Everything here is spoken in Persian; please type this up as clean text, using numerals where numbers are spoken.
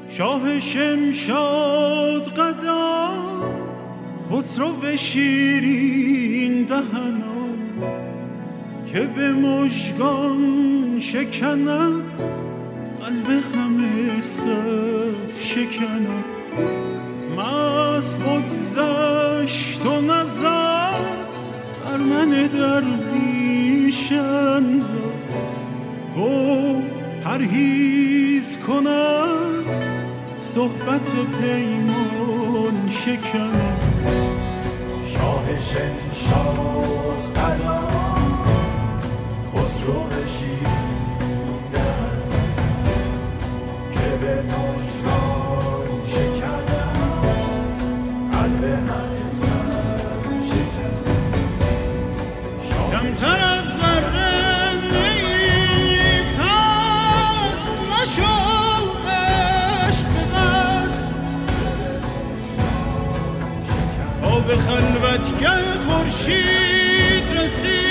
شاه شمشاد قدا خسرو شیرین دهنا که به مژگان شکند قلب همه صف شکند مست بگذشت و نظر بر من درویشند گفت پرهیز کن از صحبت پیمان شکن شاه شمشاد قلا خسرو شیرین که به مژگان شکند قلب همه صف شکند کمتر از ذره نیست مشو عشق قصد تا به خلوتگه خورشید رسید